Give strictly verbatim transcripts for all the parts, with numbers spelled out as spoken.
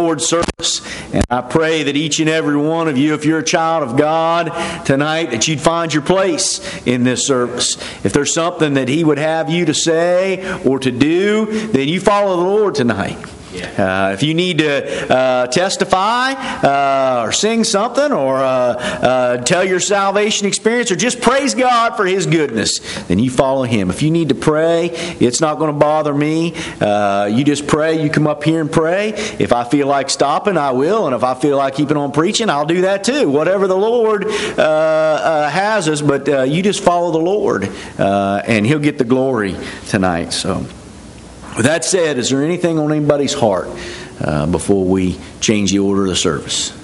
Lord's service. And I pray that each and every one of you, if you're a child of God tonight, that you'd find your place in this service. If there's something that He would have you to say or to do, then you follow the Lord tonight. Uh, if you need to uh, testify uh, or sing something or uh, uh, tell your salvation experience or just praise God for His goodness, then you follow Him. If you need to pray, it's not going to bother me. Uh, you just pray. You come up here and pray. If I feel like stopping, I will. And if I feel like keeping on preaching, I'll do that too. Whatever the Lord uh, uh, has us, but uh, you just follow the Lord uh, and He'll get the glory tonight. So, with that said, is there anything on anybody's heart uh, before we change the order of the service?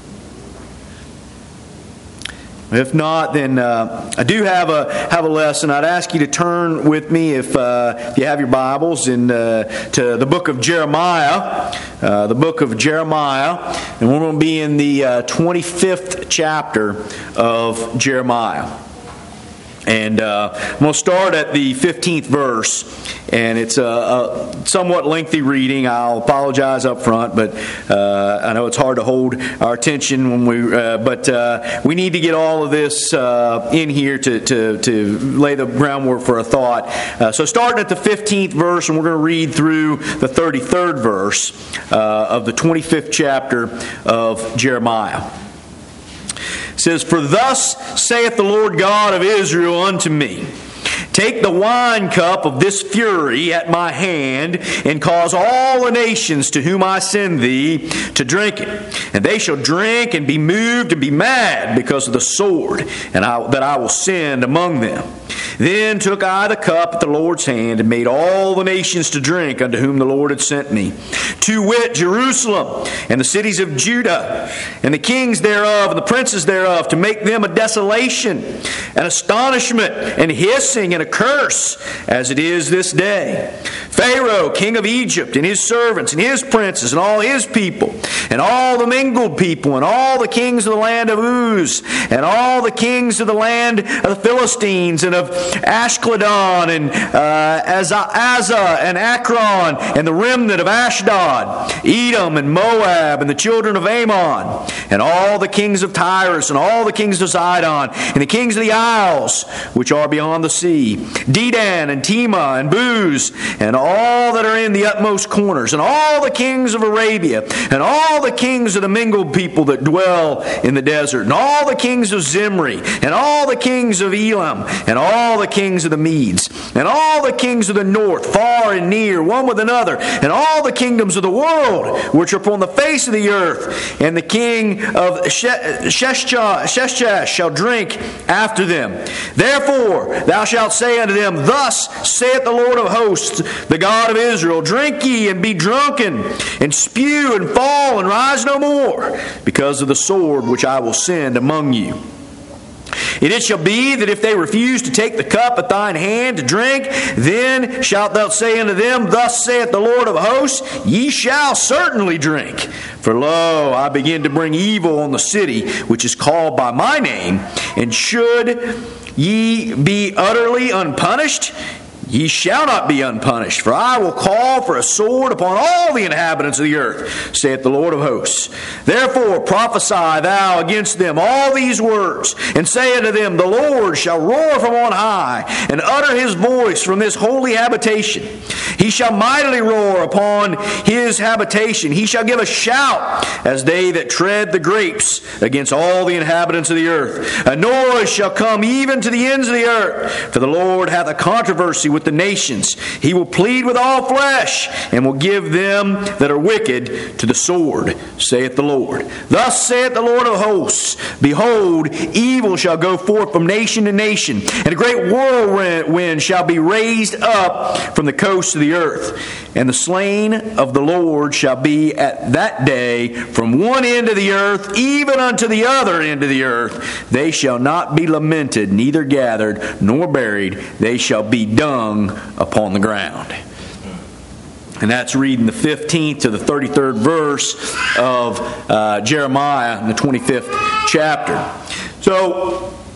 If not, then uh, I do have a have a lesson. I'd ask you to turn with me, if, uh, if you have your Bibles, in uh, to the book of Jeremiah, uh, the book of Jeremiah, and we're going to be in the uh, twenty-fifth chapter of Jeremiah. And uh, I'm going to start at the fifteenth verse, and it's a, a somewhat lengthy reading. I'll apologize up front, but uh, I know it's hard to hold our attention when we. Uh, but uh, we need to get all of this uh, in here to, to to lay the groundwork for a thought. Uh, so, starting at the fifteenth verse, and we're going to read through the thirty-third verse uh, of the twenty-fifth chapter of Jeremiah. It says, "For thus saith the Lord God of Israel unto me, take the wine cup of this fury at my hand, and cause all the nations to whom I send thee to drink it. And they shall drink and be moved and be mad because of the sword and I, that I will send among them. Then took I the cup at the Lord's hand, and made all the nations to drink unto whom the Lord had sent me, to wit, Jerusalem, and the cities of Judah, and the kings thereof, and the princes thereof, to make them a desolation, an astonishment, and hissing, and a curse, as it is this day. Pharaoh, king of Egypt, and his servants, and his princes, and all his people, and all the mingled people, and all the kings of the land of Uz, and all the kings of the land of the Philistines, and of Ashkelon, and uh, Azah, and Akron, and the remnant of Ashdod, Edom, and Moab, and the children of Ammon, and all the kings of Tyrus, and all the kings of Sidon, and the kings of the isles, which are beyond the sea, Dedan, and Tema, and Buz, and all that are in the utmost corners, and all the kings of Arabia, and all the kings of the mingled people that dwell in the desert, and all the kings of Zimri, and all the kings of Elam, and all the kings of the Medes, and all the kings of the north, far and near, one with another, and all the kingdoms of the world, which are upon the face of the earth, and the king of Sheshach shall drink after them. Therefore thou shalt say unto them, Thus saith the Lord of hosts, the God of Israel, Drink ye and be drunken, and spew and fall and rise no more, because of the sword which I will send among you. And it shall be that if they refuse to take the cup at thine hand to drink, then shalt thou say unto them, Thus saith the Lord of hosts, Ye shall certainly drink. For lo, I begin to bring evil on the city which is called by my name, and should ye be utterly unpunished, ye shall not be unpunished, for I will call for a sword upon all the inhabitants of the earth, saith the Lord of hosts. Therefore prophesy thou against them all these words, and say unto them, The Lord shall roar from on high, and utter his voice from this holy habitation. He shall mightily roar upon his habitation. He shall give a shout as they that tread the grapes against all the inhabitants of the earth. A noise shall come even to the ends of the earth, for the Lord hath a controversy with the nations. He will plead with all flesh, and will give them that are wicked to the sword, saith the Lord. Thus saith the Lord of hosts, Behold, evil shall go forth from nation to nation, and a great whirlwind shall be raised up from the coast of the earth. And the slain of the Lord shall be at that day from one end of the earth even unto the other end of the earth. They shall not be lamented, neither gathered, nor buried. They shall be dung upon the ground. And that's reading the fifteenth to the thirty-third verse of uh, Jeremiah in the twenty-fifth chapter. So,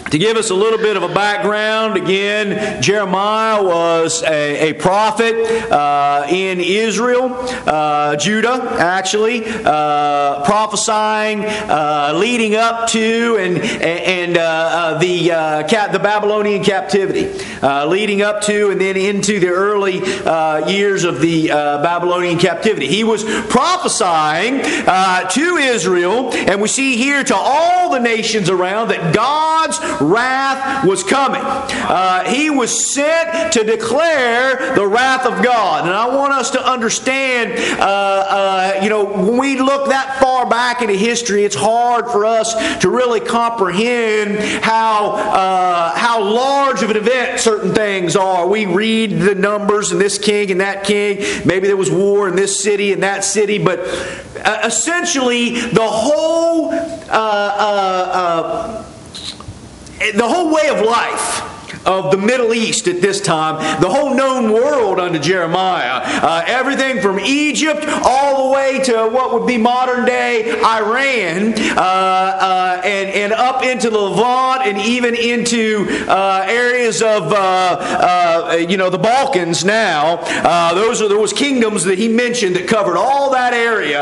To give us a little bit of a background, again, Jeremiah was a, a prophet uh, in Israel, uh, Judah, actually, uh, prophesying, uh, leading up to and and uh, uh, the uh, cap, the Babylonian captivity, uh, leading up to and then into the early uh, years of the uh, Babylonian captivity. He was prophesying uh, to Israel, and we see here to all the nations around that God's wrath was coming. Uh, he was sent to declare the wrath of God. And I want us to understand, uh, uh, you know, when we look that far back into history, it's hard for us to really comprehend how, uh, how large of an event certain things are. We read the numbers and this king and that king. Maybe there was war in this city and that city. But uh, essentially, the whole... Uh, uh, uh, The whole way of life of the Middle East at this time, the whole known world under Jeremiah, uh, everything from Egypt all the way to what would be modern day Iran, uh, uh, and, and up into the Levant and even into uh, areas of uh, uh, you know the Balkans now. Uh, those are there was kingdoms that he mentioned that covered all that area,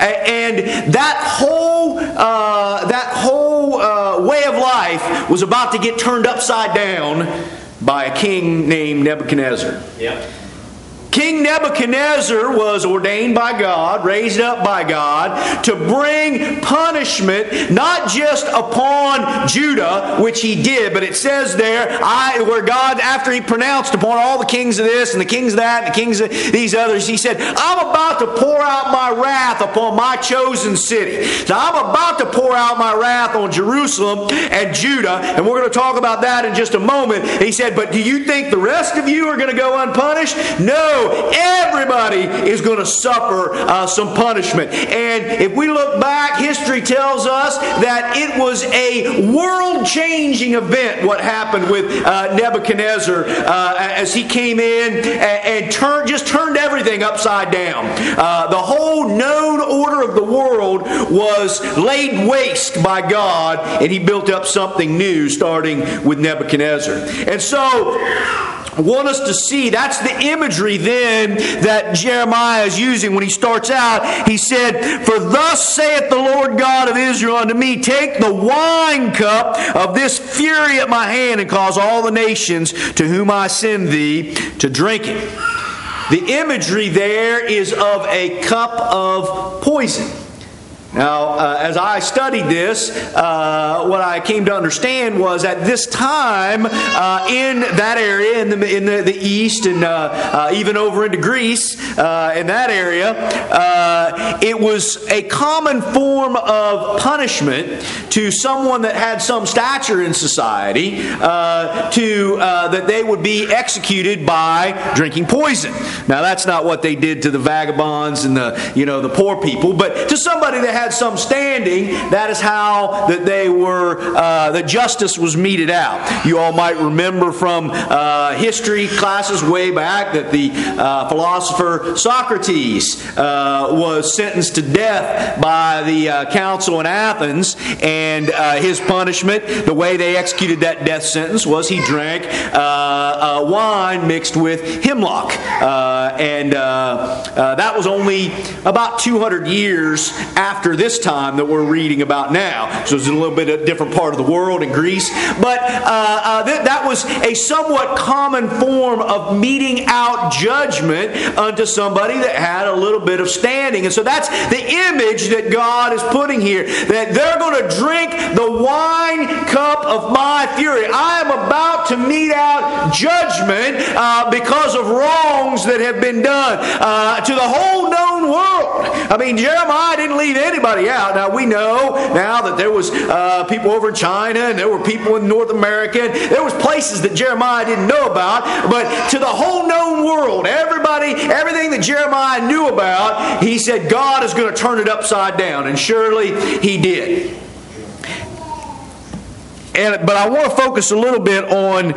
and that whole uh, that whole uh, way of life was about to get turned upside down by a king named Nebuchadnezzar. Yep. King Nebuchadnezzar was ordained by God, raised up by God, to bring punishment not just upon Judah, which he did, but it says there, I, where God, after he pronounced upon all the kings of this and the kings of that and the kings of these others, he said, I'm about to pour out my wrath upon my chosen city. Now I'm about to pour out my wrath on Jerusalem and Judah, and we're going to talk about that in just a moment. He said, but do you think the rest of you are going to go unpunished? No. Everybody is going to suffer uh, some punishment. And if we look back, history tells us that it was a world-changing event what happened with uh, Nebuchadnezzar uh, as he came in and, and turned, just turned everything upside down. Uh, the whole known order of the world was laid waste by God, and he built up something new starting with Nebuchadnezzar. And so I want us to see, that's the imagery then that Jeremiah is using when he starts out. He said, for thus saith the Lord God of Israel unto me, take the wine cup of this fury at my hand and cause all the nations to whom I send thee to drink it. The imagery there is of a cup of poison. Now, uh, as I studied this, uh, what I came to understand was at this time uh, in that area, in the in the, the east, and uh, uh, even over into Greece, uh, in that area, uh, it was a common form of punishment to someone that had some stature in society, uh, to uh, that they would be executed by drinking poison. Now, that's not what they did to the vagabonds and the you know the poor people, but to somebody that had some standing, that is how that they were, uh, that justice was meted out. You all might remember from uh, history classes way back that the uh, philosopher Socrates uh, was sentenced to death by the uh, council in Athens, and uh, his punishment, the way they executed that death sentence, was he drank uh, uh, wine mixed with hemlock. Uh, and uh, uh, that was only about two hundred years after this time that we're reading about now. So it's in a little bit of a different part of the world in Greece. But uh, uh, th- that was a somewhat common form of meting out judgment unto somebody that had a little bit of standing. And so that's the image that God is putting here. That they're going to drink the wine cup of my fury. I am about to mete out judgment uh, because of wrongs that have been done uh, to the whole known world. I mean, Jeremiah didn't leave anybody out. Now, we know now that there was uh, people over in China, and there were people in North America. There was places that Jeremiah didn't know about. But to the whole known world, everybody, everything that Jeremiah knew about, he said God is going to turn it upside down. And surely he did. And, but I want to focus a little bit on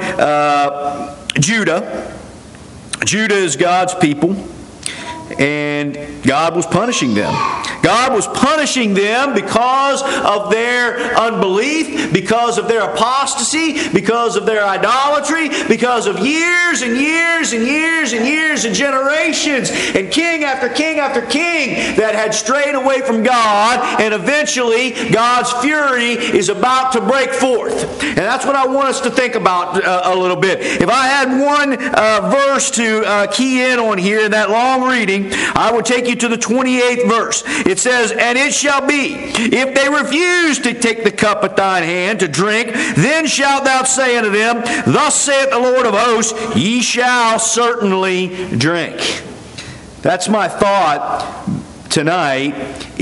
uh, Judah. Judah is God's people. And God was punishing them. God was punishing them because of their unbelief, because of their apostasy, because of their idolatry, because of years and years and years and years and generations and king after king after king that had strayed away from God, and eventually God's fury is about to break forth. And that's what I want us to think about uh, a little bit. If I had one uh, verse to uh, key in on here in that long reading, I would take you to the twenty-eighth verse. It says, "And it shall be, if they refuse to take the cup at thine hand to drink, then shalt thou say unto them, Thus saith the Lord of hosts, ye shall certainly drink." That's my thought tonight,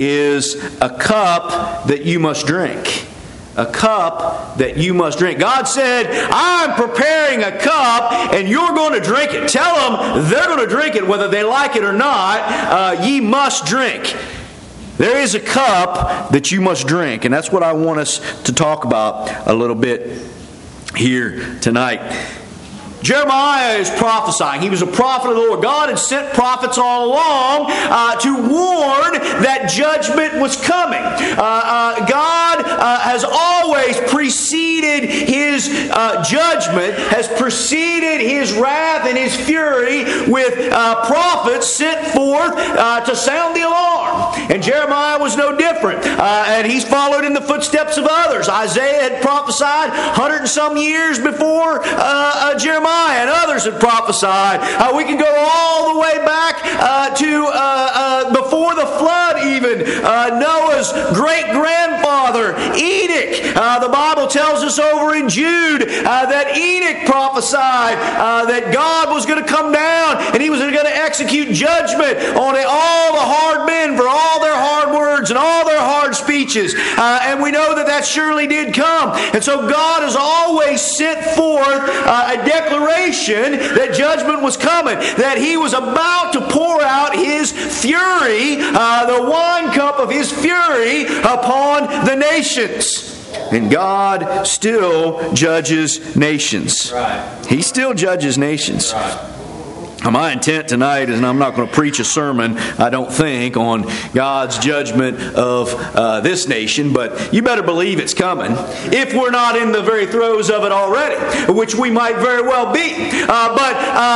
is a cup that you must drink. A cup that you must drink. God said, I'm preparing a cup and you're going to drink it. Tell them they're going to drink it whether they like it or not. Uh, ye must drink. There is a cup that you must drink, and that's what I want us to talk about a little bit here tonight. Jeremiah is prophesying. He was a prophet of the Lord. God had sent prophets all along uh, to warn that judgment was coming. Uh, uh, God uh, has always preceded His uh, judgment, has preceded His wrath and His fury with uh, prophets sent forth uh, to sound the alarm. And Jeremiah was no different. Uh, and he's followed in the footsteps of others. Isaiah had prophesied hundred and some years before uh, uh, Jeremiah. And others had prophesied. Uh, we can go all the way back uh, to uh, uh, before the flood even. Uh, Noah's great-grandfather, Enoch. Uh, the Bible tells us over in Jude uh, that Enoch prophesied uh, that God was going to come down and He was going to execute judgment on all the hard men for all their hard words and all their hard speeches. Uh, and we know that that surely did come. And so God has always sent forth uh, a declaration that judgment was coming, that He was about to pour out His fury, uh, the wine cup of His fury upon the nations. And God still judges nations. Right. He still judges nations. Right. My intent tonight is, and I'm not going to preach a sermon, I don't think, on God's judgment of uh, this nation, but you better believe it's coming, if we're not in the very throes of it already, which we might very well be. Uh, but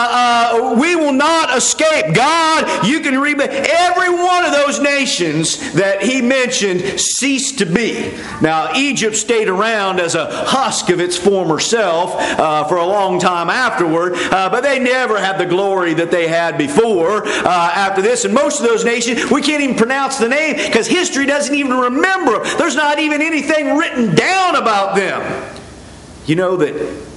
uh, uh, we will not escape. God, you can read every one of those nations that He mentioned ceased to be. Now, Egypt stayed around as a husk of its former self uh, for a long time afterward, uh, but they never had the glory that they had before uh, after this. And most of those nations, we can't even pronounce the name because history doesn't even remember them. There's not even anything written down about them. You know that,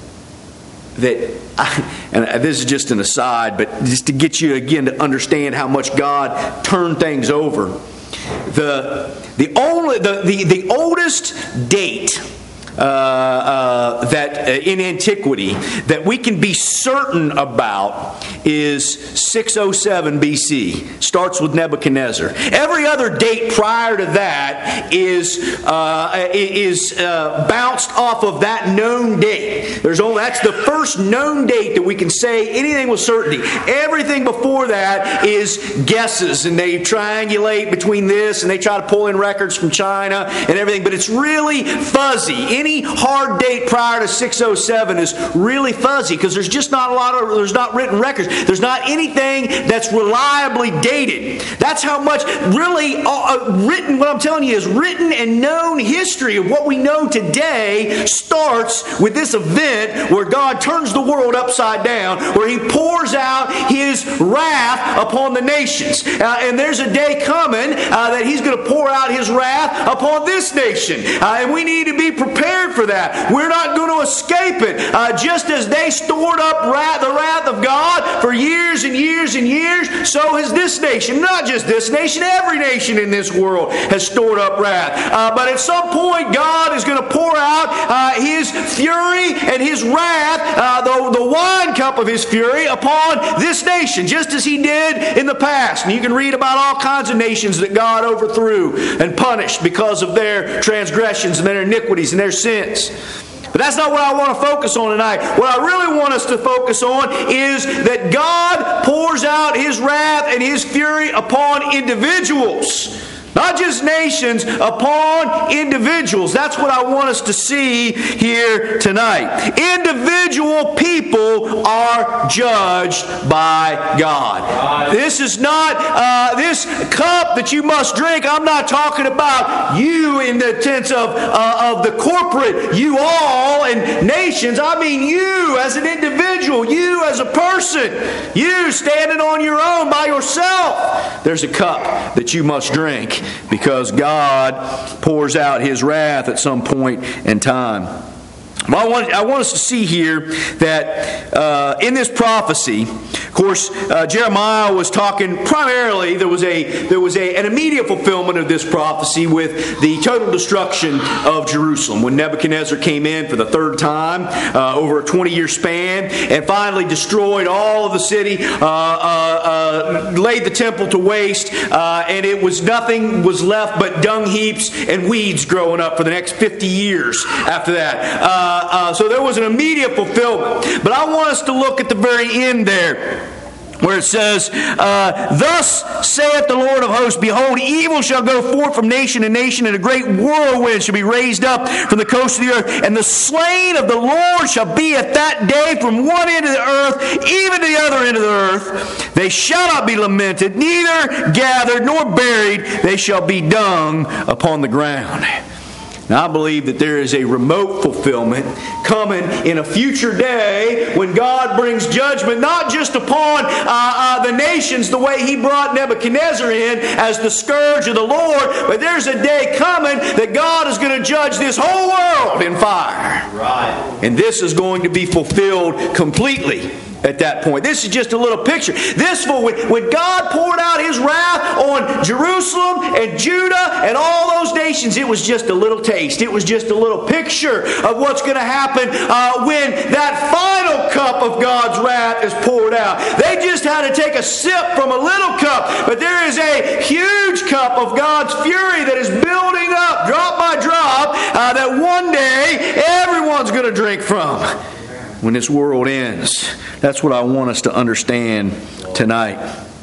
that I, and this is just an aside, but just to get you again to understand how much God turned things over. The, the, only, the, the, the oldest date Uh, uh, that uh, in antiquity that we can be certain about is six oh seven B C. Starts with Nebuchadnezzar. Every other date prior to that is uh, is uh, bounced off of that known date. There's only that's the first known date that we can say anything with certainty. Everything before that is guesses, and they triangulate between this and they try to pull in records from China and everything, but it's really fuzzy. Any hard date prior to six oh seven is really fuzzy because there's just not a lot of, there's not written records. There's not anything that's reliably dated. That's how much really uh, written, what I'm telling you is written and known history of what we know today starts with this event where God turns the world upside down, where He pours out His wrath upon the nations. Uh, and there's a day coming uh, that He's going to pour out His wrath upon this nation. Uh, and we need to be prepared for that. We're not going to escape it. Uh, just as they stored up wrath, the wrath of God for years and years and years, so has this nation. Not just this nation, every nation in this world has stored up wrath. Uh, but at some point, God is going to pour out uh, His fury and His wrath, uh, the, the wine cup of His fury, upon this nation, just as He did in the past. And you can read about all kinds of nations that God overthrew and punished because of their transgressions and their iniquities and their sins. But that's not what I want to focus on tonight. What I really want us to focus on is that God pours out His wrath and His fury upon individuals. Not just nations, upon individuals. That's what I want us to see here tonight. Individual people are judged by God. This is not, uh, this cup that you must drink, I'm not talking about you in the sense of, uh, of the corporate, you all and nations. I mean you as an individual, you as a person, you standing on your own by yourself. There's a cup that you must drink, because God pours out His wrath at some point in time. Well, I want, I want us to see here that uh, in this prophecy, of course, uh, Jeremiah was talking primarily, there was a there was a, an immediate fulfillment of this prophecy with the total destruction of Jerusalem. When Nebuchadnezzar came in for the third time uh, over a twenty-year span and finally destroyed all of the city, uh, uh, uh, laid the temple to waste, uh, and it was nothing was left but dung heaps and weeds growing up for the next fifty years after that. Uh, Uh, so there was an immediate fulfillment. But I want us to look at the very end there, where it says, uh, Thus saith the Lord of hosts, Behold, evil shall go forth from nation to nation, and a great whirlwind shall be raised up from the coast of the earth. And the slain of the Lord shall be at that day from one end of the earth, even to the other end of the earth. They shall not be lamented, neither gathered nor buried. They shall be dung upon the ground. Now, I believe that there is a remote fulfillment coming in a future day when God brings judgment not just upon uh, uh, the nations the way He brought Nebuchadnezzar in as the scourge of the Lord, but there's a day coming that God is going to judge this whole world in fire. Right. And this is going to be fulfilled completely at that point. This is just a little picture. This when, when God poured out His wrath on Jerusalem and Judah and all those nations, it was just a little taste. It was just a little picture of what's going to happen uh, when that final cup of God's wrath is poured out. They just had to take a sip from a little cup, but there is a huge cup of God's fury that is building up drop by drop uh, that one day everyone's going to drink from when this world ends. That's what I want us to understand tonight.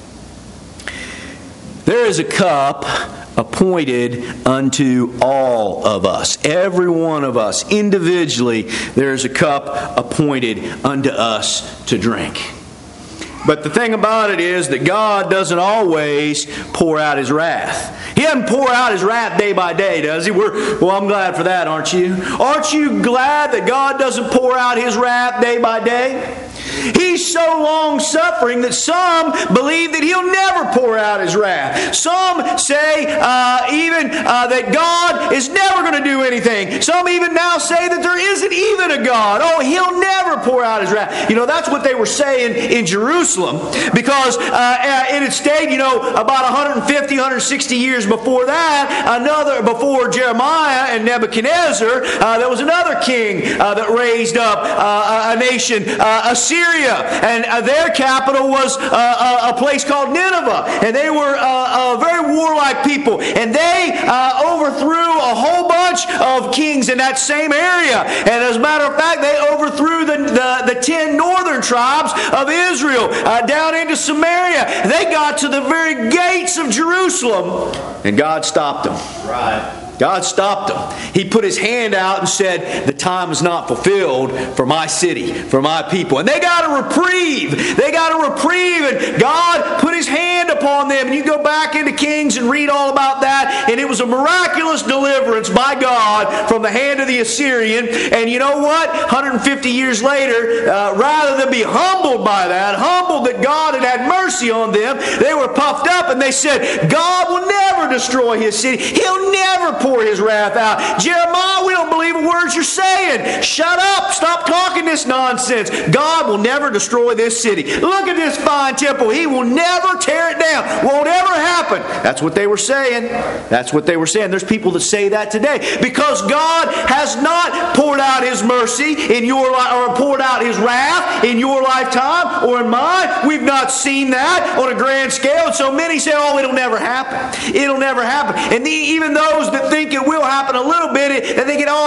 There is a cup appointed unto all of us. Every one of us, individually, there is a cup appointed unto us to drink. But the thing about it is that God doesn't always pour out His wrath. He doesn't pour out His wrath day by day, does He? We're, well, I'm glad for that, aren't you? Aren't you glad that God doesn't pour out His wrath day by day? He's so long-suffering that some believe that He'll never pour out His wrath. Some say uh, even uh, that God is never going to do anything. Some even now say that there isn't even a God. Oh, He'll never pour out His wrath. You know, that's what they were saying in Jerusalem, because uh, it had stayed, you know, about one hundred fifty, one hundred sixty years before that, another before Jeremiah and Nebuchadnezzar, uh, there was another king uh, that raised up uh, a nation, uh, Assyria. And uh, their capital was uh, a, a place called Nineveh. And they were uh, a very warlike people. And they uh, overthrew a whole bunch of kings in that same area. And as a matter of fact, they overthrew the, the, the ten northern tribes of Israel uh, down into Samaria. They got to the very gates of Jerusalem. And God stopped them. Right. God stopped them. He put His hand out and said, the time is not fulfilled for my city, for my people. And they got a reprieve. They got a reprieve, and God put His hand upon them. And you go back into Kings and read all about that. And it was a miraculous deliverance by God from the hand of the Assyrian. And you know what? one hundred fifty years later, uh, rather than be humbled by that, humbled that God had had mercy on them, they were puffed up and they said, God will never destroy His city. He'll never pour His wrath out. Jeremiah, we don't believe the words you're saying. Shut up. Stop talking this nonsense. God will never destroy this city. Look at this fine temple. He will never tear it down. Won't ever happen. That's what they were saying. That's what they were saying. There's people that say that today. Because God has not poured out His mercy in your life, or poured out His wrath in your lifetime or in mine. We've not seen that on a grand scale. And so many say, oh, it'll never happen. It'll never happen. And the, even those that think it will happen a little bit, they think, oh,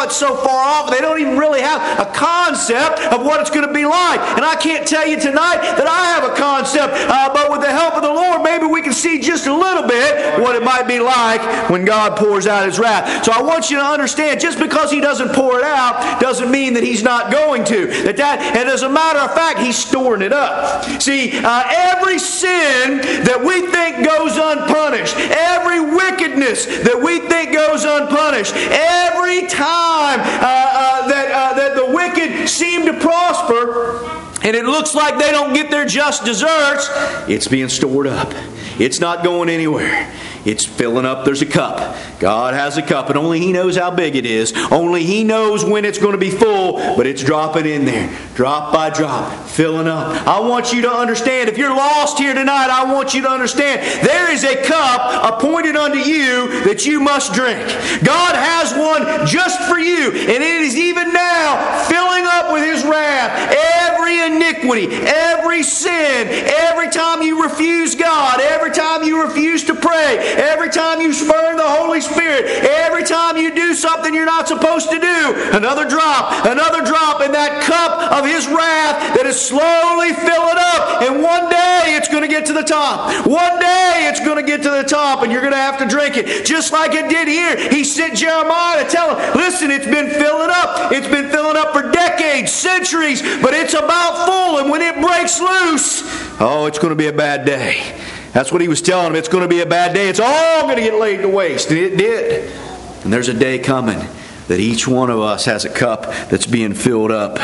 it's so far off, they don't even really have a concept of what it's going to be like. And I can't tell you tonight that I have a concept, uh, but with the help of the Lord, maybe we can see just a little bit what it might be like when God pours out His wrath. So I want you to understand, just because He doesn't pour it out, doesn't mean that He's not going to. That that, and as a matter of fact, He's storing it up. See, uh, every sin that we think goes unpunished, every wickedness that we think goes unpunished, every time uh, uh, that, uh, that the wicked seem to prosper, and it looks like they don't get their just deserts, it's being stored up. It's not going anywhere. It's filling up. There's a cup. God has a cup, and only He knows how big it is. Only He knows when it's going to be full, but it's dropping in there, drop by drop, filling up. I want you to understand, if you're lost here tonight, I want you to understand, there is a cup appointed unto you that you must drink. God has one just for you, and it is even now filling up with His wrath. Every iniquity, every sin, every time you refuse God, every time you refuse to pray, every time you spurn the Holy Spirit, every time you do something you're not supposed to do, another drop, another drop in that cup of His wrath that is slowly filling up. And one day it's going to get to the top. One day it's going to get to the top, and you're going to have to drink it. Just like it did here. He sent Jeremiah to tell him, listen, it's been filling up. It's been filling up for decades, centuries, but it's about full. And when it breaks loose, oh, it's going to be a bad day. That's what he was telling them. It's going to be a bad day. It's all going to get laid to waste. And it did. And there's a day coming that each one of us has a cup that's being filled up.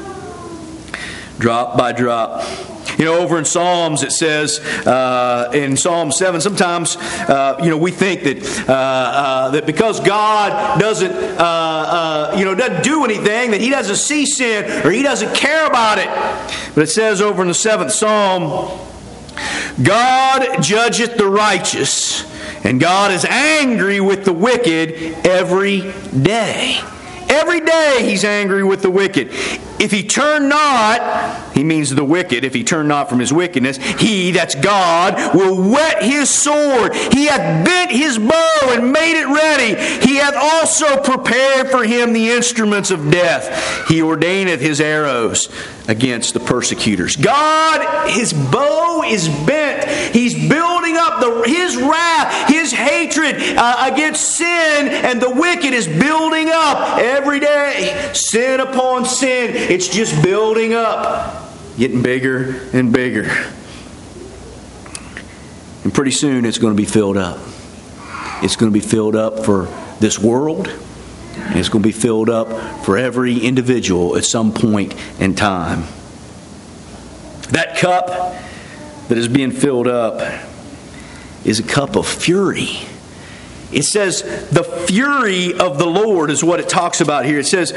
Drop by drop. You know, over in Psalms it says, uh, in Psalm seven, sometimes, uh, you know, we think that uh, uh, that because God doesn't, uh, uh, you know, doesn't do anything, that He doesn't see sin or He doesn't care about it. But it says over in the seventh Psalm, God judgeth the righteous, and God is angry with the wicked every day. Every day He's angry with the wicked. If he turn not, he means the wicked, if he turn not from his wickedness, He, that's God, will whet His sword. He hath bent His bow and made it ready. He hath also prepared for him the instruments of death. He ordaineth His arrows against the persecutors. God, His bow is bent. He's building up the, His wrath, His hatred uh, against sin, and the wicked is building up every day. Sin upon sin. It's just building up, getting bigger and bigger. And pretty soon it's going to be filled up. It's going to be filled up for this world, and it's going to be filled up for every individual at some point in time. That cup that is being filled up is a cup of fury. It says the fury of the Lord is what it talks about here. It says,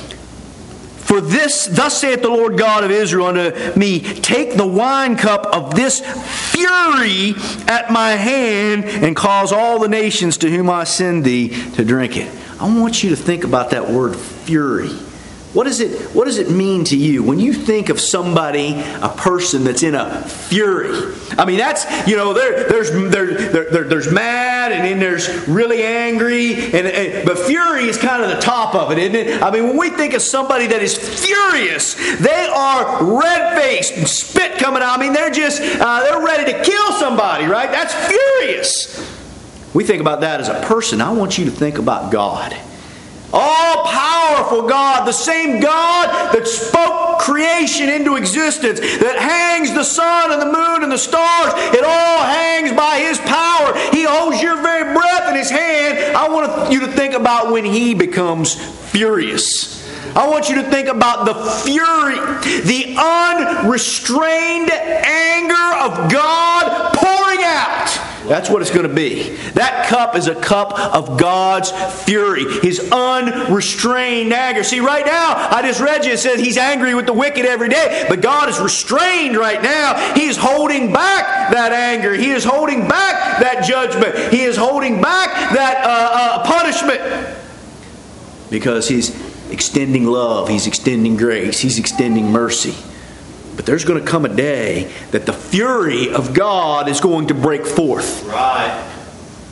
for this, thus saith the Lord God of Israel unto me, take the wine cup of this fury at my hand, and cause all the nations to whom I send thee to drink it. I want you to think about that word fury. What does it, what does it mean to you when you think of somebody, a person that's in a fury? I mean, that's, you know, there, there's there, there, there's mad, and then there's really angry, and, and but fury is kind of the top of it, isn't it? I mean, when we think of somebody that is furious, they are red-faced and spit coming out. I mean, they're just, uh, they're ready to kill somebody, right? That's furious. We think about that as a person. I want you to think about God. All-powerful God, the same God that spoke creation into existence, that hangs the sun and the moon and the stars. It all hangs by His power. He holds your very breath in His hand. I want you to think about when He becomes furious. I want you to think about the fury, the unrestrained anger of God pouring out. That's what it's going to be. That cup is a cup of God's fury. His unrestrained anger. See, right now, I just read you, it says He's angry with the wicked every day. But God is restrained right now. He is holding back that anger. He is holding back that judgment. He is holding back that uh, uh, punishment. Because He's extending love. He's extending grace. He's extending mercy. But there's going to come a day that the fury of God is going to break forth. Right.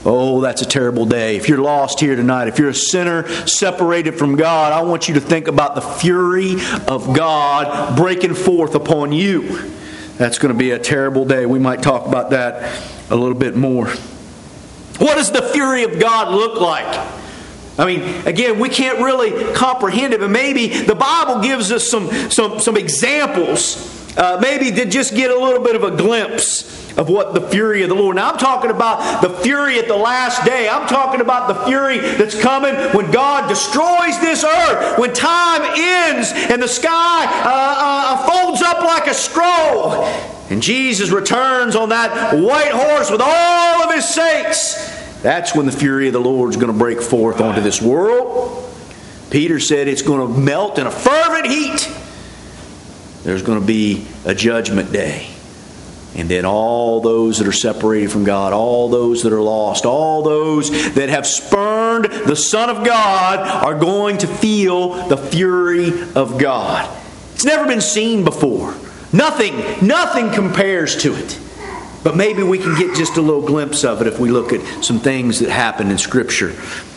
Oh, that's a terrible day. If you're lost here tonight, if you're a sinner separated from God, I want you to think about the fury of God breaking forth upon you. That's going to be a terrible day. We might talk about that a little bit more. What does the fury of God look like? I mean, again, we can't really comprehend it, but maybe the Bible gives us some, some, some examples, uh, maybe to just get a little bit of a glimpse of what the fury of the Lord. Now, I'm talking about the fury at the last day. I'm talking about the fury that's coming when God destroys this earth, when time ends and the sky uh, uh, folds up like a scroll, and Jesus returns on that white horse with all of His saints. That's when the fury of the Lord is going to break forth onto this world. Peter said it's going to melt in a fervent heat. There's going to be a judgment day. And then all those that are separated from God, all those that are lost, all those that have spurned the Son of God are going to feel the fury of God. It's never been seen before. Nothing, nothing compares to it. But maybe we can get just a little glimpse of it if we look at some things that happen in Scripture.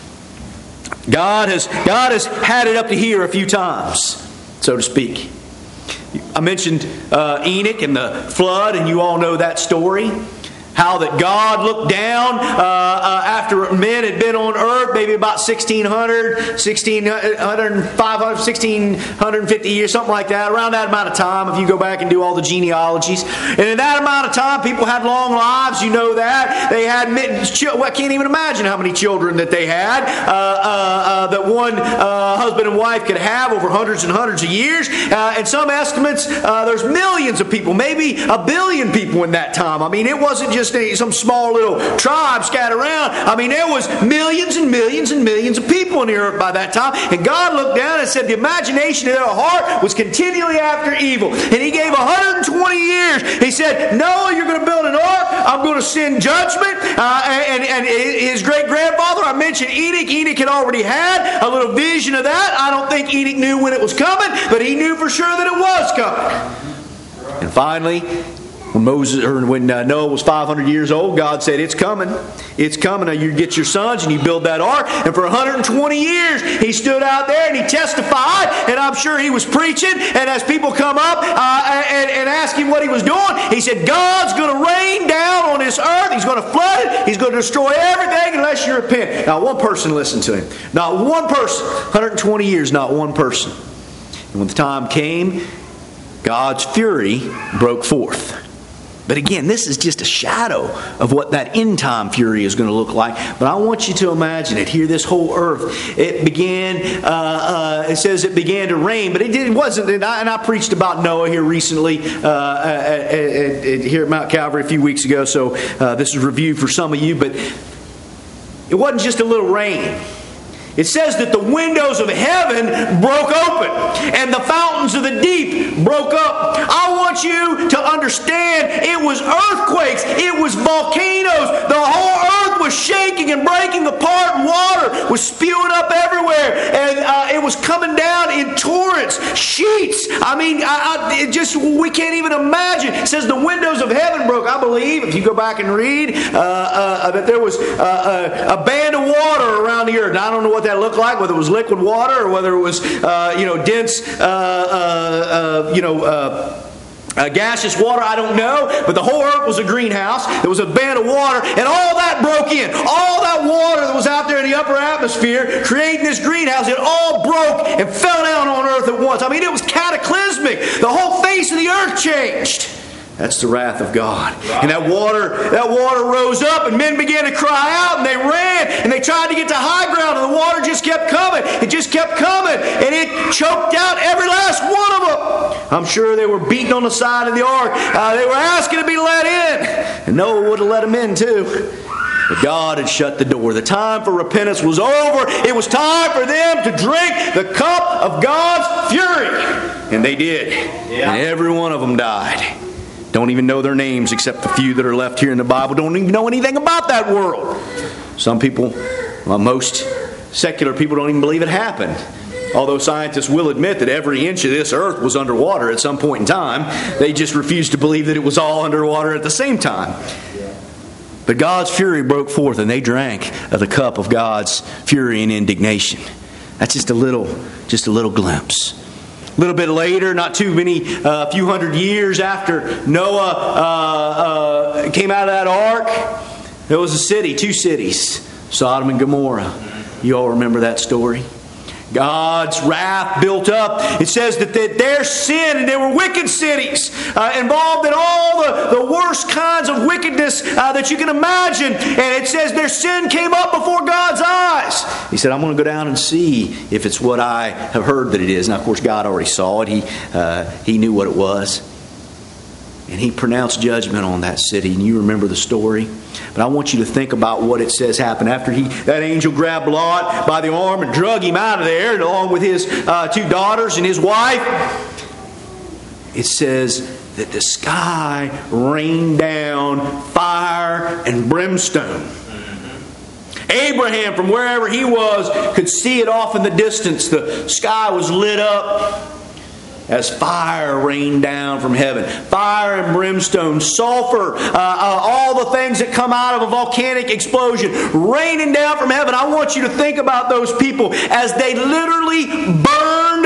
God has, God has had it up to here a few times, so to speak. I mentioned uh, Enoch and the flood, and you all know that story. How that God looked down uh, uh, after men had been on earth, maybe about sixteen hundred, sixteen hundred, five hundred, sixteen fifty years, something like that, around that amount of time, if you go back and do all the genealogies. And in that amount of time, people had long lives, you know that. They had, well, I can't even imagine how many children that they had, uh, uh, uh, that one uh, husband and wife could have over hundreds and hundreds of years. Uh, and some estimates, uh, there's millions of people, maybe a billion people in that time. I mean, it wasn't just some small little tribe scattered around. I mean, there was millions and millions and millions of people on the earth by that time. And God looked down and said the imagination of their heart was continually after evil. And He gave one hundred twenty years. He said, Noah, you're going to build an ark. I'm going to send judgment. Uh, and, and his great-grandfather, I mentioned Enoch. Enoch had already had a little vision of that. I don't think Enoch knew when it was coming, but he knew for sure that it was coming. And finally, When Moses or when uh, Noah was five hundred years old, God said, "It's coming, it's coming." Now you get your sons and you build that ark. And for one hundred twenty years, he stood out there and he testified. And I'm sure he was preaching. And as people come up uh, and, and ask him what he was doing, he said, "God's going to rain down on this earth. He's going to flood it. He's going to destroy everything unless you repent." Not one person listened to him. Not one person. one hundred twenty years, not one person. And when the time came, God's fury broke forth. But again, this is just a shadow of what that end time fury is going to look like. But I want you to imagine it. Here, this whole earth, it began, uh, uh, it says it began to rain, but it, did, it wasn't. And I, and I preached about Noah here recently, uh, at, at, at, here at Mount Calvary a few weeks ago. So uh, this is review for some of you. But it wasn't just a little rain. It says that the windows of heaven broke open and the fountains of the deep broke up. I want you to understand it was earthquakes. It was volcanoes. The whole earth was shaking and breaking apart. Water was spewing up everywhere. And uh, it was coming down in torrents, sheets. I mean, I, I, it just we can't even imagine. It says the windows of heaven broke. I believe, if you go back and read, uh, uh, that there was uh, a, a band of water around the earth. Now, I don't know what that looked like, whether it was liquid water or whether it was, uh, you know, dense, uh, uh, uh, you know, uh, Uh, gaseous water, I don't know, but the whole earth was a greenhouse. There was a band of water, and all that broke in. All that water that was out there in the upper atmosphere, creating this greenhouse, it all broke and fell down on earth at once. I mean, it was cataclysmic. The whole face of the earth changed. That's the wrath of God. And that water, that water rose up, and men began to cry out, and they ran, and they tried to get to high ground, and the water just kept coming. It just kept coming, and it choked out every last one of them. I'm sure they were beating on the side of the ark. Uh, they were asking to be let in, and Noah would have let them in too. But God had shut the door. The time for repentance was over. It was time for them to drink the cup of God's fury. And they did. Yeah. And every one of them died. Don't even know their names except the few that are left here in the Bible. Don't even know anything about that world. Some people, well, most secular people don't even believe it happened. Although scientists will admit that every inch of this earth was underwater at some point in time. They just refuse to believe that it was all underwater at the same time. But God's fury broke forth, and they drank of the cup of God's fury and indignation. That's just a little, just a little glimpse. A little bit later, not too many, a uh, few hundred years after Noah uh, uh, came out of that ark, there was a city, two cities, Sodom and Gomorrah. You all remember that story? God's wrath built up. It says that their sin, and they were wicked cities, uh, involved in all the, the worst kinds of wickedness uh, that you can imagine. And it says their sin came up before God's eyes. He said, I'm going to go down and see if it's what I have heard that it is. Now, of course, God already saw it. He, uh, he knew what it was. And He pronounced judgment on that city. And you remember the story. But I want you to think about what it says happened after he that angel grabbed Lot by the arm and drug him out of there, along with his uh, two daughters and his wife. It says that the sky rained down fire and brimstone. Abraham, from wherever he was, could see it off in the distance. The sky was lit up as fire rained down from heaven. Fire and brimstone, sulfur, uh, uh, all the things that come out of a volcanic explosion raining down from heaven. I want you to think about those people as they literally burned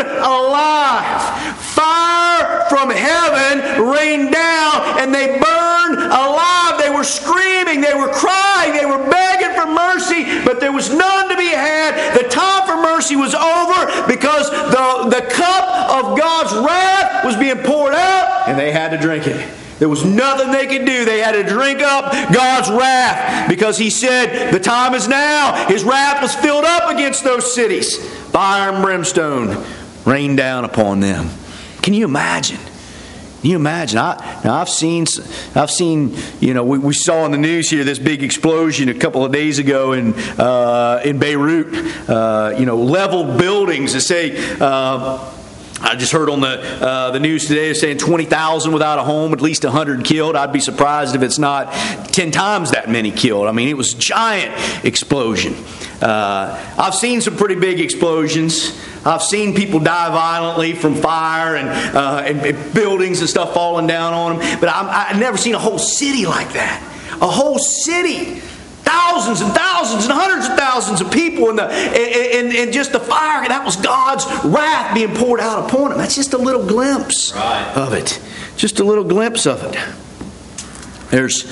alive. Fire from heaven rained down and they burned alive. They were screaming, they were crying, they were begging for mercy, but there was none to be had. The time for mercy was over because the, the cup of God's wrath was being poured out and they had to drink it. There was nothing they could do. They had to drink up God's wrath because He said the time is now. His wrath was filled up against those cities. Fire and brimstone rained down upon them. Can you imagine? Can you imagine? I, now I've seen, I've seen. You know, we, we saw in the news here this big explosion a couple of days ago in uh, in Beirut. Uh, you know, leveled buildings that say. Uh, I just heard on the uh, the news today they're saying twenty thousand without a home, at least one hundred killed. I'd be surprised if it's not ten times that many killed. I mean, it was a giant explosion. Uh, I've seen some pretty big explosions. I've seen people die violently from fire and, uh, and, and buildings and stuff falling down on them. But I'm, I've never seen a whole city like that. A whole city. Thousands and thousands and hundreds of thousands of people in the in, in, in just the fire. That was God's wrath being poured out upon them. That's just a little glimpse right. of it. Just a little glimpse of it. There's,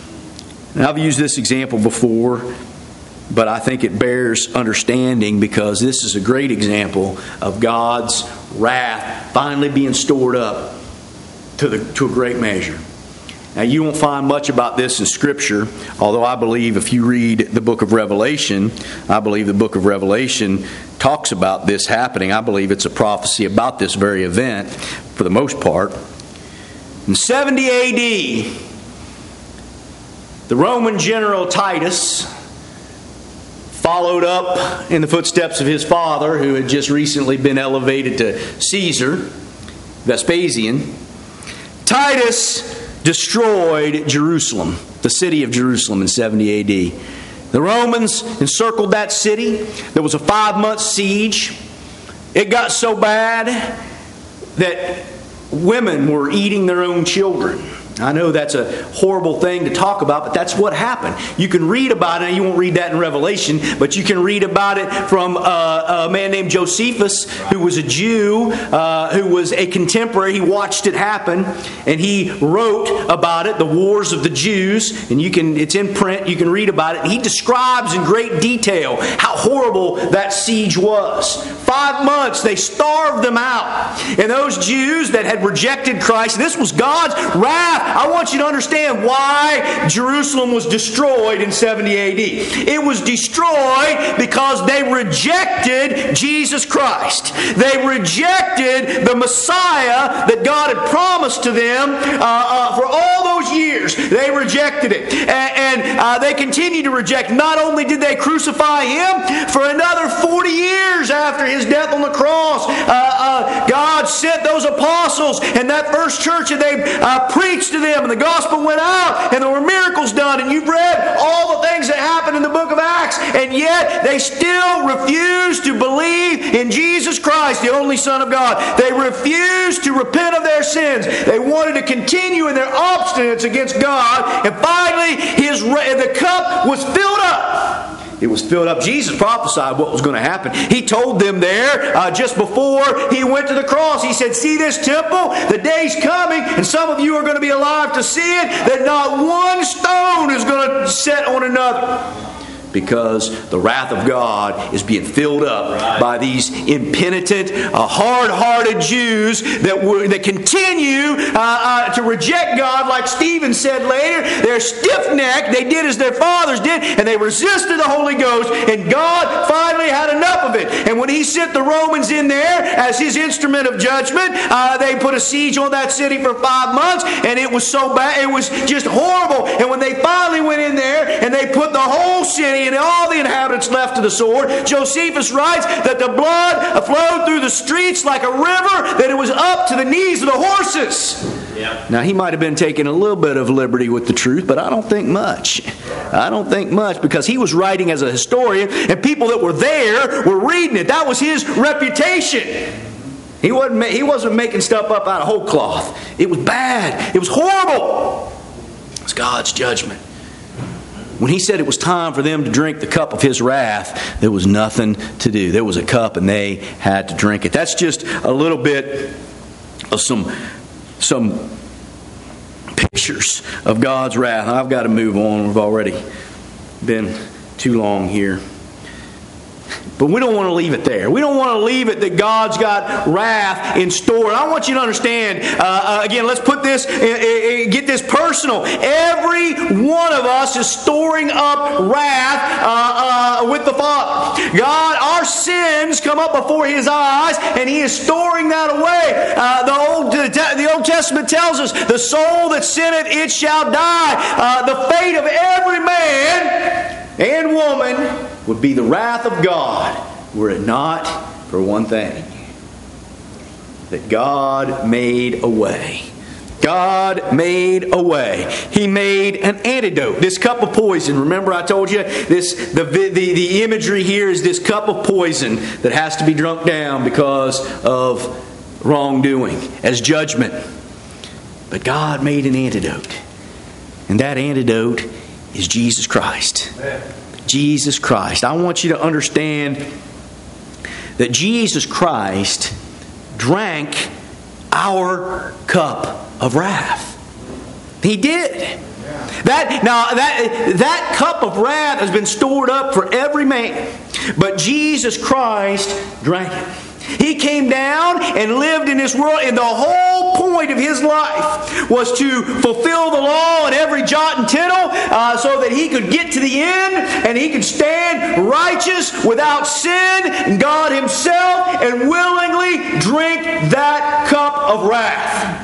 and I've used this example before, but I think it bears understanding because this is a great example of God's wrath finally being stored up to the to a great measure. Now, you won't find much about this in Scripture, although I believe if you read the book of Revelation, I believe the book of Revelation talks about this happening. I believe it's a prophecy about this very event, for the most part. In seventy A D, the Roman general Titus followed up in the footsteps of his father, who had just recently been elevated to Caesar, Vespasian. Titus destroyed Jerusalem, the city of Jerusalem, in seventy A D. The Romans encircled that city. There was a five-month siege. It got so bad that women were eating their own children. I know that's a horrible thing to talk about, but that's what happened. You can read about it. You won't read that in Revelation, but you can read about it from uh, a man named Josephus, who was a Jew, uh, who was a contemporary. He watched it happen, and he wrote about it, the wars of the Jews. And you can, it's in print. You can read about it. He describes in great detail how horrible that siege was. Five months, they starved them out. And those Jews that had rejected Christ, this was God's wrath. I want you to understand why Jerusalem was destroyed in seventy A D. It was destroyed because they rejected Jesus Christ. They rejected the Messiah that God had promised to them uh, uh, for all those years. They rejected it. And, and uh, they continued to reject. Not only did they crucify Him, for another forty years after His death on the cross, uh, uh, God sent those apostles and that first church, and they uh, preached to them, and the gospel went out, and there were miracles done, and you've read all the things that happened in the book of Acts, and yet they still refused to believe in Jesus Christ, the only Son of God. They refused to repent of their sins. They wanted to continue in their obstinance against God, and finally his the cup was filled up. It was filled up. Jesus prophesied what was going to happen. He told them there uh, just before He went to the cross. He said, see this temple? The day's coming, and some of you are going to be alive to see it, that not one stone is going to set on another. Because the wrath of God is being filled up right. by these impenitent, uh, hard-hearted Jews that were, that continue uh, uh, to reject God, like Stephen said later. They're stiff-necked. They did as their fathers did, and they resisted the Holy Ghost. And God finally had enough of it. And when He sent the Romans in there as His instrument of judgment, uh, they put a siege on that city for five months, and it was so bad. It was just horrible. And when they finally went in there and they put the whole city and all the inhabitants left to the sword, Josephus writes that the blood flowed through the streets like a river, that it was up to the knees of the horses. Yeah. Now, he might have been taking a little bit of liberty with the truth, but I don't think much. I don't think much, because he was writing as a historian, and people that were there were reading it. That was his reputation. He wasn't, he wasn't making stuff up out of whole cloth. It was bad. It was horrible. It was God's judgment. When He said it was time for them to drink the cup of His wrath, there was nothing to do. There was a cup and they had to drink it. That's just a little bit of some, some pictures of God's wrath. I've got to move on. We've already been too long here. But we don't want to leave it there. We don't want to leave it that God's got wrath in store. And I want you to understand, uh, uh, again, let's put this, uh, uh, get this personal. Every one of us is storing up wrath uh, uh, with the Father. God, our sins come up before His eyes, and He is storing that away. Uh, the, Old, the Old Testament tells us, the soul that sinneth, it shall die. Uh, the fate of every man and woman would be the wrath of God, were it not for one thing: that God made a way. God made a way. He made an antidote. This cup of poison. Remember, I told you this. The, the the imagery here is this cup of poison that has to be drunk down because of wrongdoing, as judgment. But God made an antidote, and that antidote is Jesus Christ. Amen. Jesus Christ. I want you to understand that Jesus Christ drank our cup of wrath. He did. That now that that cup of wrath has been stored up for every man, but Jesus Christ drank it. He came down and lived in this world, and the whole point of His life was to fulfill the law in every jot and tittle, uh, so that He could get to the end and He could stand righteous without sin, and God Himself, and willingly drink that cup of wrath.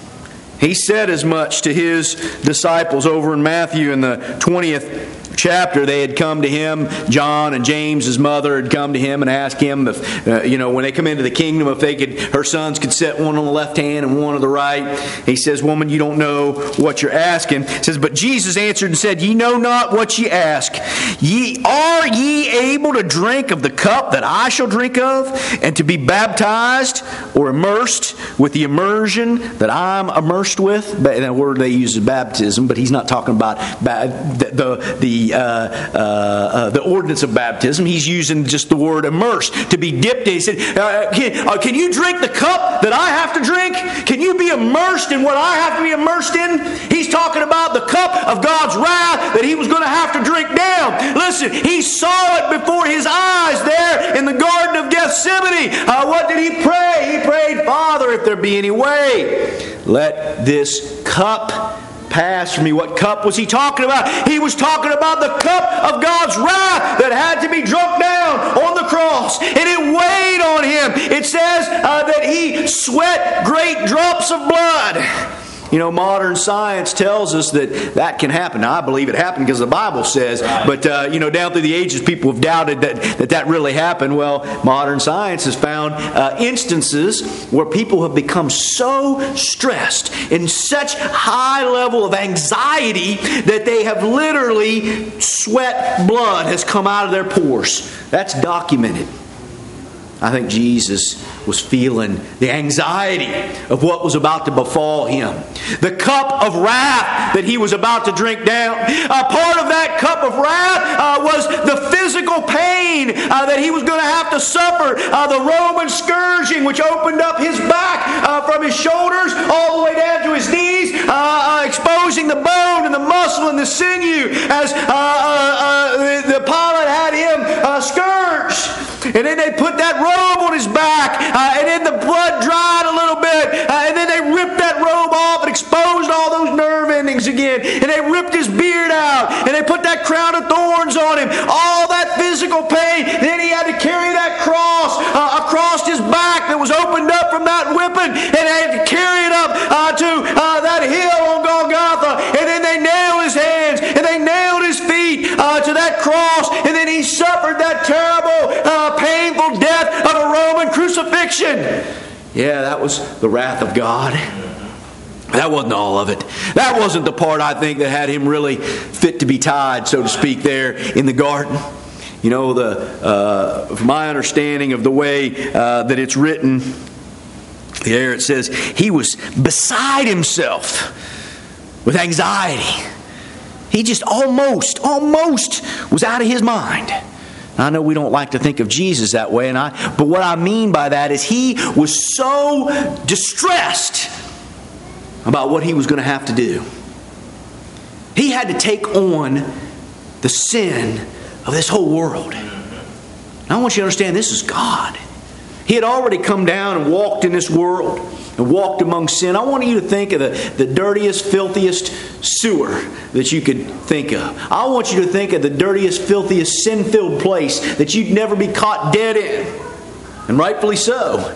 He said as much to His disciples over in Matthew in the twentieth chapter. They had come to Him, John and James, his mother, had come to Him and asked Him if, uh, you know, when they come into the kingdom, if they could, her sons could sit one on the left hand and one on the right. He says, woman, you don't know what you're asking. He says, but Jesus answered and said, ye know not what ye ask. Ye are ye able to drink of the cup that I shall drink of, and to be baptized or immersed with the immersion that I'm immersed with? That word they use is baptism, but He's not talking about the the, the Uh, uh, uh, the ordinance of baptism. He's using just the word immersed, to be dipped in. He said, uh, can, uh, can you drink the cup that I have to drink? Can you be immersed in what I have to be immersed in? He's talking about the cup of God's wrath that He was going to have to drink down. Listen, He saw it before His eyes there in the Garden of Gethsemane. Uh, what did He pray? He prayed, Father, if there be any way, let this cup pass from me. What cup was He talking about? He was talking about the cup of God's wrath that had to be drunk down on the cross. And it weighed on Him. It says uh, that He sweat great drops of blood. You know, modern science tells us that that can happen. Now, I believe it happened because the Bible says, but, uh, you know, down through the ages, people have doubted that that, that really happened. Well, modern science has found uh, instances where people have become so stressed, in such high level of anxiety, that they have literally, sweat, blood has come out of their pores. That's documented. I think Jesus was feeling the anxiety of what was about to befall him. The cup of wrath that he was about to drink down. A part of that cup of wrath uh, was the physical pain uh, that he was going to have to suffer. Uh, the Roman scourging, which opened up his back uh, from his shoulders all the way down to his knees, uh, uh, exposing the bone and the muscle and the sinew as uh, uh, uh, the, the Pilate had him uh, scourged. And then they put that robe on his back, uh, and then the blood dried a little bit, uh, and then they ripped that robe off and exposed all those nerve endings again, and they ripped his beard out, and they put that crown of thorns on him, all that physical pain. Then he had to carry that cross uh, across his back that was opened up from that whipping, and they had to carry it up uh, to uh, that hill on Golgotha, and then they nailed his hands, and they nailed his feet uh, to that cross, and then he suffered that terrible uh, painful death of a Roman crucifixion. Yeah, that was the wrath of God. That wasn't all of it. That wasn't the part, I think, that had him really fit to be tied, so to speak, there in the garden. You know, the uh, from my understanding of the way uh, that it's written, there it says, he was beside himself with anxiety. He just almost, almost was out of his mind. I know we don't like to think of Jesus that way, and I. But what I mean by that is he was so distressed about what he was going to have to do. He had to take on the sin of this whole world. And I want you to understand, this is God. He had already come down and walked in this world and walked among sin. I want you to think of the, the dirtiest, filthiest sewer that you could think of. I want you to think of the dirtiest, filthiest, sin-filled place that you'd never be caught dead in. And rightfully so.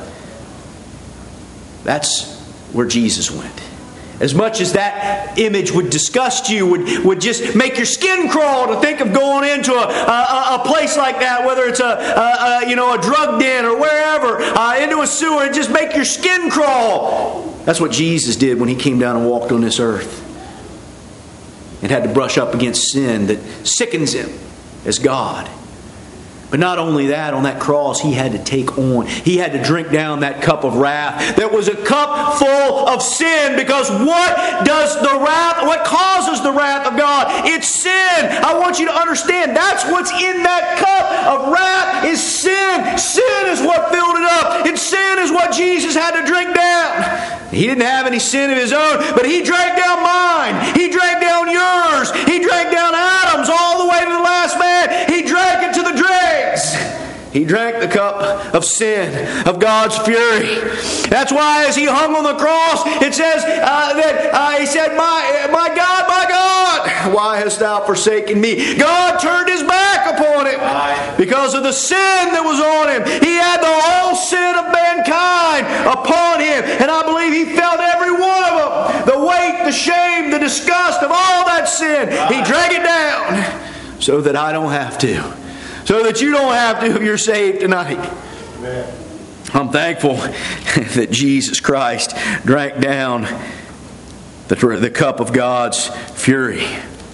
That's where Jesus went. As much as that image would disgust you, would, would just make your skin crawl to think of going into a, a, a place like that, whether it's a, a, a you know a drug den or wherever, uh, into a sewer, and just make your skin crawl. That's what Jesus did when He came down and walked on this earth, and had to brush up against sin that sickens Him as God. But not only that, on that cross, He had to take on, He had to drink down that cup of wrath that was a cup full of sin. Because what does the wrath, what causes the wrath of God? It's sin. I want you to understand, that's what's in that cup of wrath is sin. Sin is what filled it up. And sin is what Jesus had to drink down. He didn't have any sin of His own, but He drank down mine. He drank down yours. He drank down Adam's all the way to the last man. He drank it to the dregs. He drank the cup of sin, of God's fury. That's why as He hung on the cross, it says uh, that uh, He said, my, my God, my God, why hast thou forsaken me? God turned His back upon Him because of the sin that was on Him. He had the whole sin of mankind upon Him. And I believe He felt every one of them. The weight, the shame, the disgust of all that sin. He drank it down so that I don't have to. So that you don't have to if you're saved tonight. Amen. I'm thankful that Jesus Christ drank down the, the cup of God's fury.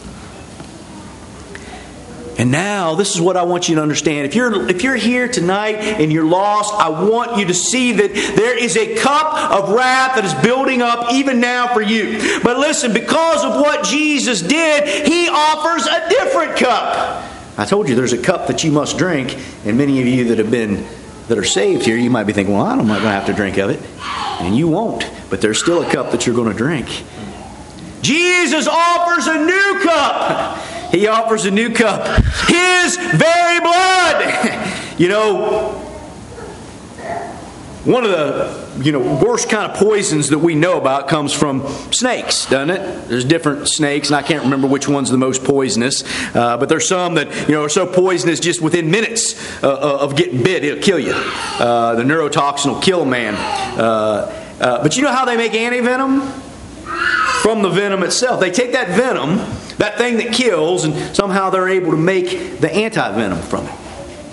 And now, this is what I want you to understand. If you're, if you're here tonight and you're lost, I want you to see that there is a cup of wrath that is building up even now for you. But listen, because of what Jesus did, He offers a different cup. I told you there's a cup that you must drink, and many of you that have been that are saved here, you might be thinking, well, I'm not going to have to drink of it. And you won't, but there's still a cup that you're going to drink. Jesus offers a new cup. He offers a new cup. His very blood. You know, one of the you know worst kind of poisons that we know about comes from snakes, doesn't it? There's different snakes, and I can't remember which one's the most poisonous. Uh, but there's some that you know are so poisonous just within minutes uh, of getting bit, it'll kill you. Uh, the neurotoxin will kill a man. Uh, uh, but you know how they make antivenom? from the venom itself. They take that venom, that thing that kills, and somehow they're able to make the anti-venom from it.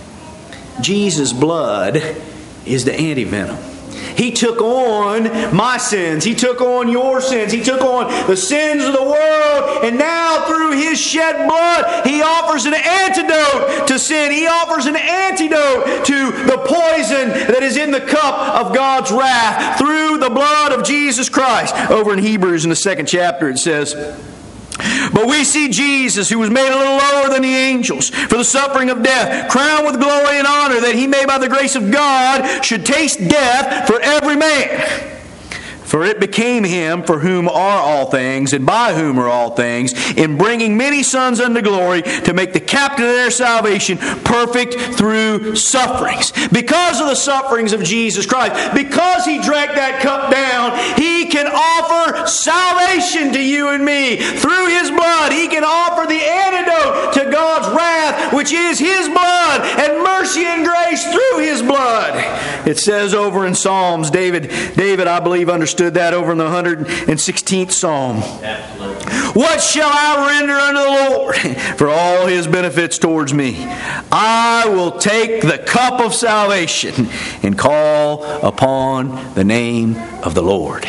Jesus' blood is the anti-venom. He took on my sins. He took on your sins. He took on the sins of the world. And now through His shed blood, He offers an antidote to sin. He offers an antidote to the poison that is in the cup of God's wrath through the blood of Jesus Christ. Over in Hebrews in the second chapter it says, "But we see Jesus, who was made a little lower than the angels for the suffering of death, crowned with glory and honor, that He may by the grace of God should taste death for every man. For it became Him for whom are all things, and by whom are all things, in bringing many sons unto glory, to make the captain of their salvation perfect through sufferings." Because of the sufferings of Jesus Christ, because He drank that cup down, He can offer salvation to you and me. Through His blood, He can offer the antidote to God's wrath, which is His blood, and mercy and grace through His blood. It says over in Psalms, David, David, I believe, understood that over in the one hundred sixteenth Psalm. Absolutely. "What shall I render unto the Lord for all His benefits towards me? I will take the cup of salvation and call upon the name of the Lord."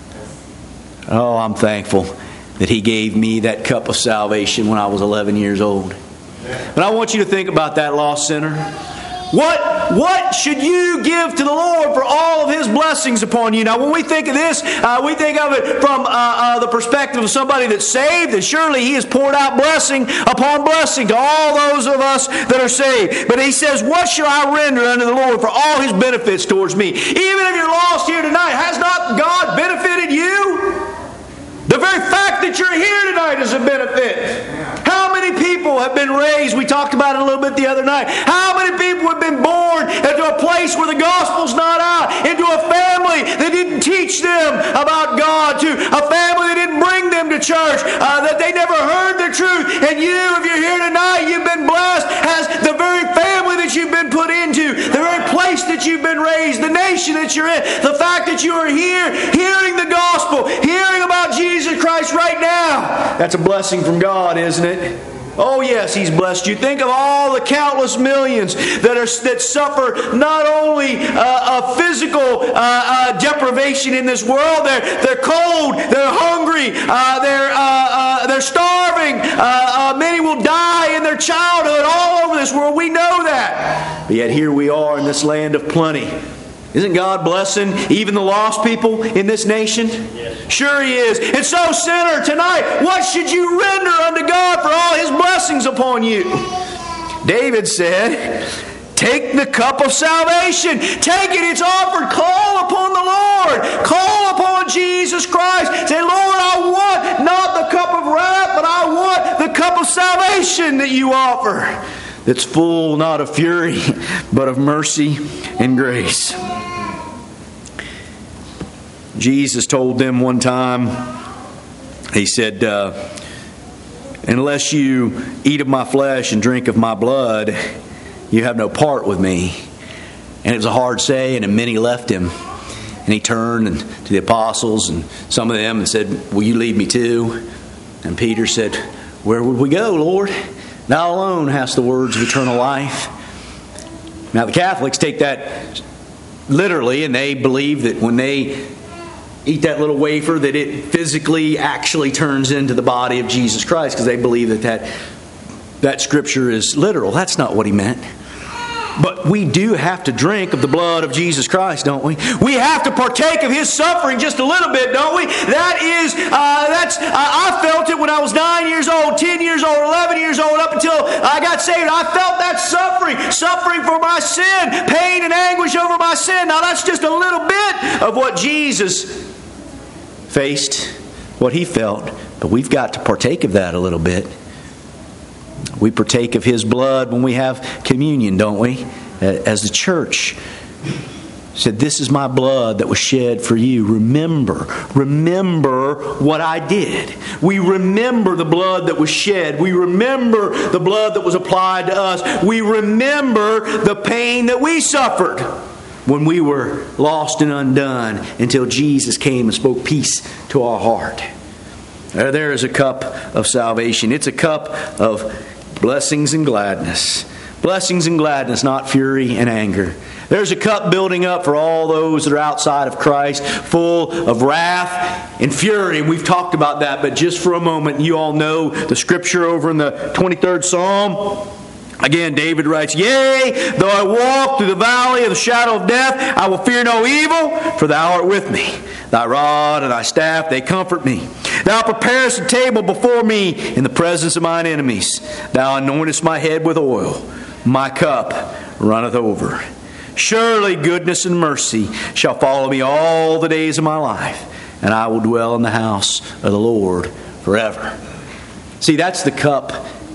Oh, I'm thankful that He gave me that cup of salvation when I was eleven years old. But I want you to think about that, lost sinner. What, what should you give to the Lord for all of His blessings upon you? Now, when we think of this, uh, we think of it from uh, uh, the perspective of somebody that's saved, and surely He has poured out blessing upon blessing to all those of us that are saved. But He says, "What shall I render unto the Lord for all His benefits towards me?" Even if you're lost here tonight, has not God benefited you? The very fact that you're here tonight is a benefit. How many people have been raised? We talked about it a little bit the other night. How many people have been born into a place where the gospel's not out, into a family that didn't teach them about God, to a family that didn't bring them to church, uh, that they never heard the truth. And you, if you're here tonight, you've been blessed as the very family that you've been put into, the very place that you've been raised, the nation that you're in, the fact that you are here hearing the gospel, hearing about Jesus Christ right now. That's a blessing from God, isn't it? Oh yes, He's blessed you. Think of all the countless millions that are that suffer not only uh, a physical uh, uh, deprivation in this world. They're they're cold. They're hungry. Uh, they're uh, uh, they're starving. Uh, uh, many will die in their childhood all over this world. We know that. But yet here we are in this land of plenty. Isn't God blessing even the lost people in this nation? Yes. Sure He is. And so, sinner, tonight, what should you render unto God for all His blessings upon you? David said, "Take the cup of salvation. Take it. It's offered. Call upon the Lord. Call upon Jesus Christ. Say, Lord, I want not the cup of wrath, but I want the cup of salvation that you offer. That's full not of fury, but of mercy and grace." Jesus told them one time, He said, uh, "Unless you eat of my flesh and drink of my blood, you have no part with me." And it was a hard saying, and many left Him. And He turned and, to the apostles and some of them and said, "Will you lead me too?" And Peter said, "Where would we go, Lord? Thou alone hast the words of eternal life." Now the Catholics take that literally, and they believe that when they eat that little wafer, that it physically actually turns into the body of Jesus Christ, because they believe that, that that scripture is literal. That's not what he meant. But we do have to drink of the blood of Jesus Christ, don't we? We have to partake of His suffering just a little bit, don't we? That is, uh, that's. Uh, I felt it when I was nine years old, ten years old, eleven years old, up until I got saved. I felt that suffering, suffering for my sin, pain and anguish over my sin. Now that's just a little bit of what Jesus faced, what He felt. But we've got to partake of that a little bit. We partake of His blood when we have communion, don't we? As the church said, "This is my blood that was shed for you. Remember, remember what I did." We remember the blood that was shed. We remember the blood that was applied to us. We remember the pain that we suffered when we were lost and undone, until Jesus came and spoke peace to our heart. There, there is a cup of salvation. It's a cup of blessings and gladness. Blessings and gladness, not fury and anger. There's a cup building up for all those that are outside of Christ, full of wrath and fury. And we've talked about that, but just for a moment, you all know the scripture over in the twenty-third Psalm. Again, David writes, "Yea, though I walk through the valley of the shadow of death, I will fear no evil, for thou art with me. Thy rod and thy staff, they comfort me. Thou preparest a table before me in the presence of mine enemies. Thou anointest my head with oil. My cup runneth over. Surely goodness and mercy shall follow me all the days of my life, and I will dwell in the house of the Lord forever." See, that's the cup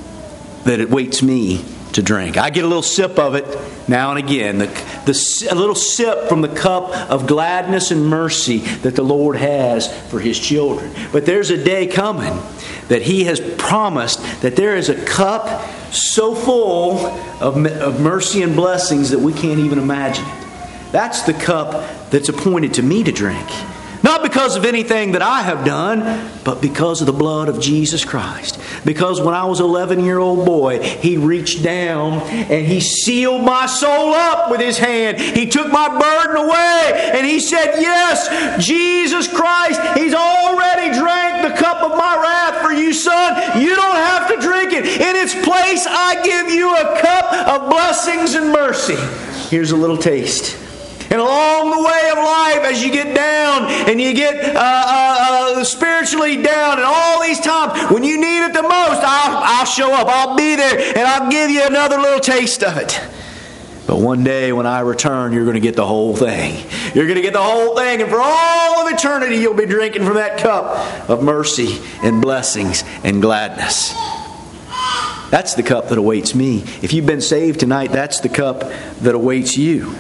that it waits me to drink. I get a little sip of it now and again. The, the, a little sip from the cup of gladness and mercy that the Lord has for His children. But there's a day coming that He has promised that there is a cup so full of, of mercy and blessings that we can't even imagine it. That's the cup that's appointed to me to drink. Not because of anything that I have done, but because of the blood of Jesus Christ. Because when I was an eleven-year-old boy, He reached down and He sealed my soul up with His hand. He took my burden away and He said, "Yes, Jesus Christ, He's already drank the cup of my wrath for you, son. You don't have to drink it. In its place, I give you a cup of blessings and mercy." Here's a little taste. And along the way of life, as you get down and you get uh, uh, uh, spiritually down, and all these times when you need it the most, I'll, I'll show up. I'll be there, and I'll give you another little taste of it. But one day when I return, you're going to get the whole thing. You're going to get the whole thing, and for all of eternity, you'll be drinking from that cup of mercy and blessings and gladness. That's the cup that awaits me. If you've been saved tonight, that's the cup that awaits you.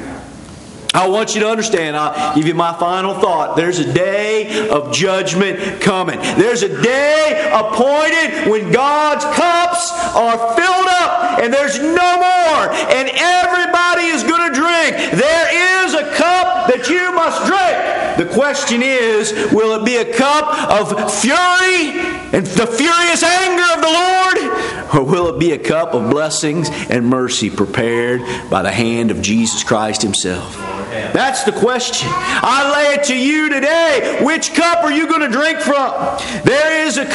I want you to understand, I'll give you my final thought. There's a day of judgment coming. There's a day appointed when God's cups are filled up and there's no more. And everybody is going to drink. There is a cup that you must drink. The question is, will it be a cup of fury and the furious anger of the Lord? Or will it be a cup of blessings and mercy prepared by the hand of Jesus Christ Himself? That's the question. I lay it to you today. Which cup are you going to drink from? There is a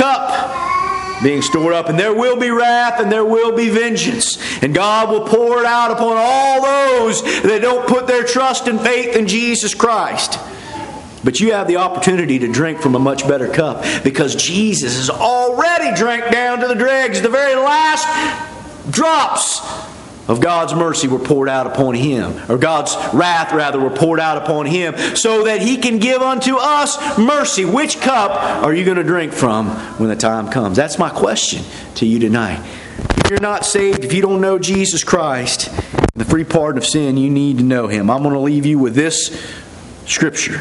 cup being stored up, and there will be wrath and there will be vengeance. And God will pour it out upon all those that don't put their trust and faith in Jesus Christ. But you have the opportunity to drink from a much better cup, because Jesus has already drank down to the dregs. The very last drops of God's mercy were poured out upon Him, or God's wrath rather were poured out upon Him, so that He can give unto us mercy. Which cup are you going to drink from when the time comes? That's my question to you tonight. If you're not saved, if you don't know Jesus Christ, the free pardon of sin, you need to know Him. I'm going to leave you with this scripture.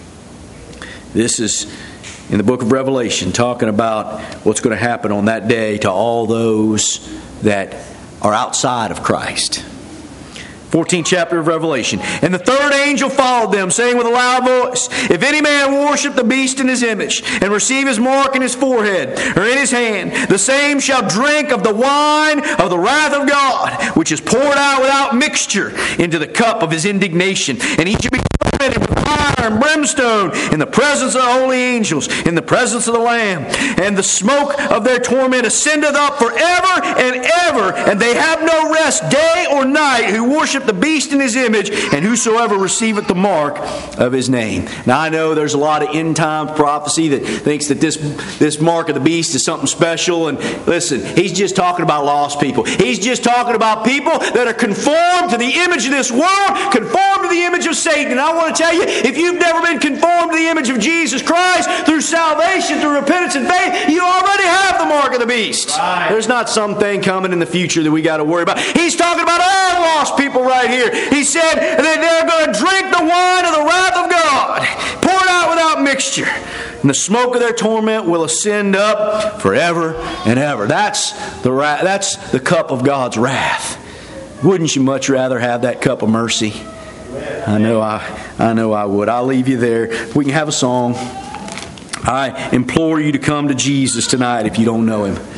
This is in the book of Revelation, talking about what's going to happen on that day to all those that are outside of Christ. fourteenth chapter of Revelation. "And the third angel followed them, saying with a loud voice, If any man worship the beast in his image, and receive his mark in his forehead or in his hand, the same shall drink of the wine of the wrath of God, which is poured out without mixture into the cup of His indignation. And he shall be tormented with fire and brimstone in the presence of the holy angels, in the presence of the Lamb. And the smoke of their torment ascendeth up forever and ever, and they have no rest day or night who worship the beast in his image, and whosoever receiveth the mark of his name." Now I know there's a lot of end time prophecy that thinks that this, this mark of the beast is something special. And listen, he's just talking about lost people. He's just talking about people that are conformed to the image of this world, conformed to the image of Satan. And I want to tell you, if you've never been conformed to the image of Jesus Christ through salvation, through repentance and faith, you already have the mark of the beast. Right. There's not something coming in the future that we got to worry about. He's talking about all lost people right here. He said that they're going to drink the wine of the wrath of God, poured out without mixture. And the smoke of their torment will ascend up forever and ever. That's the ra- that's the cup of God's wrath. Wouldn't you much rather have that cup of mercy? I know I, I know I would. I'll leave you there. We can have a song. I implore you to come to Jesus tonight if you don't know Him.